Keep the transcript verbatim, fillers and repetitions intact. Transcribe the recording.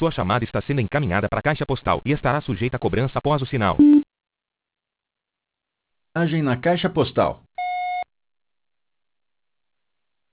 Sua chamada está sendo encaminhada para a caixa postal e estará sujeita a cobrança após o sinal. Mensagem na caixa postal.